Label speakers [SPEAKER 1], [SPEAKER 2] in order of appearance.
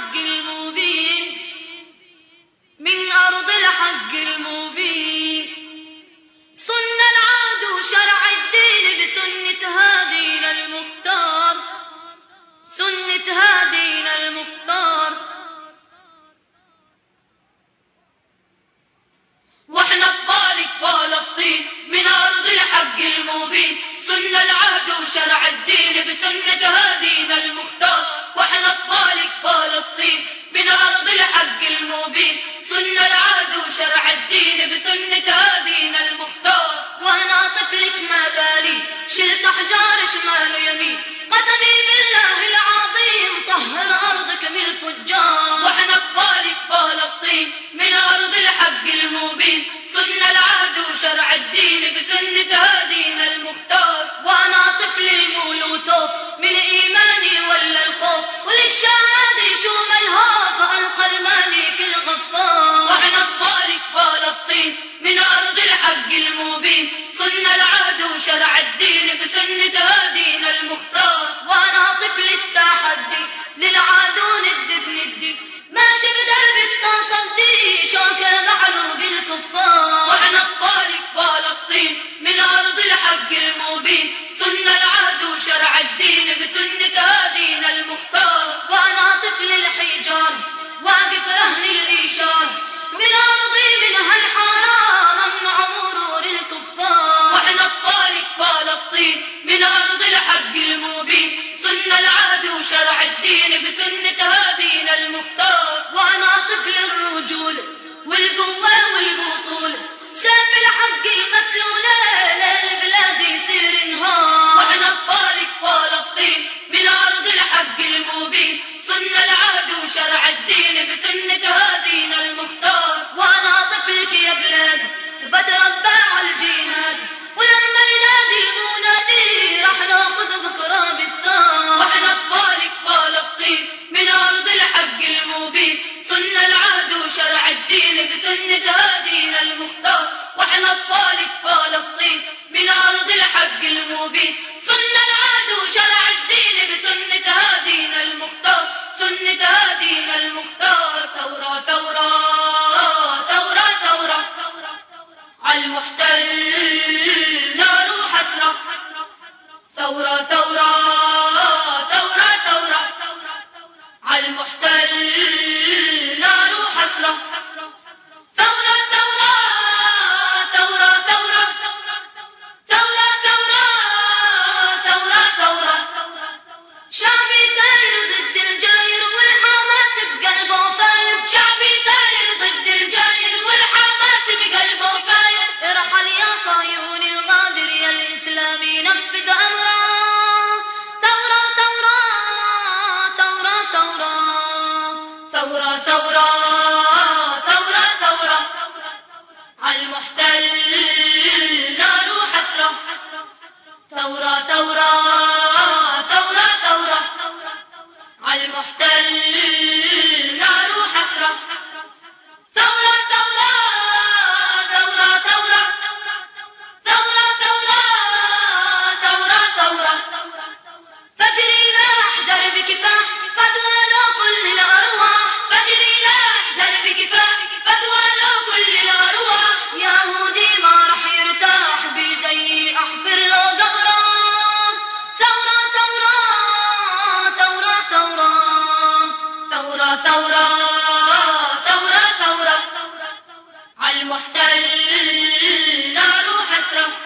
[SPEAKER 1] الحق المبين، من أرض الحق المبين. صن العهد شرع الدين بسنة هادينا المختار، سنة هادينا المختار. واحنا اطفالك فلسطين من أرض الحق المبين، صن العهد وشرع الدين بسنة هادينا المختار. واحنا اطفالك فلسطين من أرض الحق المبين، صن العهد وشرع الدين بسنة هادينا المختار. وانا طفلك ما بالي شلت احجار شمال ويمين، قسمي بالله العظيم طهر ارضك من الفجار. واحنا اطفالك فلسطين من ارض الحق المبين، صن العهد وشرع الدين بسنة هادينا المختار. وانا طفل المولوتوف من ايماني ولا الخوف، وللشهادة شو ملها فالقى الملك الغفار. واحنا اطفالك فلسطين من ارض الحق المبين، صن العهد وشرع الدين بسنة هادينا المختار. وانا طفل التحدي للعادون الدب ندي، ماشي بدرب التصدي شوك معلوق الكفار. واحنا اطفالك فلسطين من ارض الحق المبين، صن العهد وشرع الدين بسنة هادينا المختار. وانا طفل الحجار واقف رهن الاشاره، من ارضي من هالحاره ممنوع مرور الكفار. واحنا اطفالك فلسطين من ارض الحق المبين، صن العهد وشرع الدين بسنة هادينا المختار. وانا طفل الرجوله والقوه والبطوله، سيف الحق المسلوله للبلاد يصير انهار. واحنا اطفالك فلسطين من ارض الحق المبين، صن العهد وشرع الدين بسنة هادينا المختار. وانا طفلك يا بلاد بتربى على الجهاد، ولما ينادي المنادي راح ناخذ بكره بالثار. واحنا اطفالك فلسطين من ارض الحق المبين، صن العهد وشرع الدين بسنة هادينا المختار. واحنا اطفالك فلسطين من ارض الحق المبين، صن العهد وشرع الدين بسنة هادينا المختار، سنة هادينا المختار. ثورة ثورة ثورة ثورة عالمحتل نار وحسرة، ثورة ثورة ثورة ثورة عالمحتل نار وحسرة، ثورة ثورة ثورة ثورة ثورة ثورة ثورة ثورة. شعبي ثاير ضد الجاير والحماس بقلبه فاير، شعبي ثاير ضد الجاير والحماس بقلبه فاير. ارحل يا صهيون الغادر يا الاسلامي نفذ امره، ثورة ثورة ثورة ثورة ثورة ثورة ثورة ثورة عالمحتل نار وحسرة، ثورة ثورة ثورة ثورة عالمحتل نار وحسرة، ثورة ثورة ثورة ثورة ثورة ثورة ثورة ثورة. فجري لاح درب كفاح فدوى له كل الارواح، فجري لاح درب كفاح فدوى له كل الارواح. يهودي ما راح يرتاح بيدي احفر له قبره، ثورة ثورة ثورة ثورة ثورة ثورة ثورة ثورة عالمحتل نار وحسرة،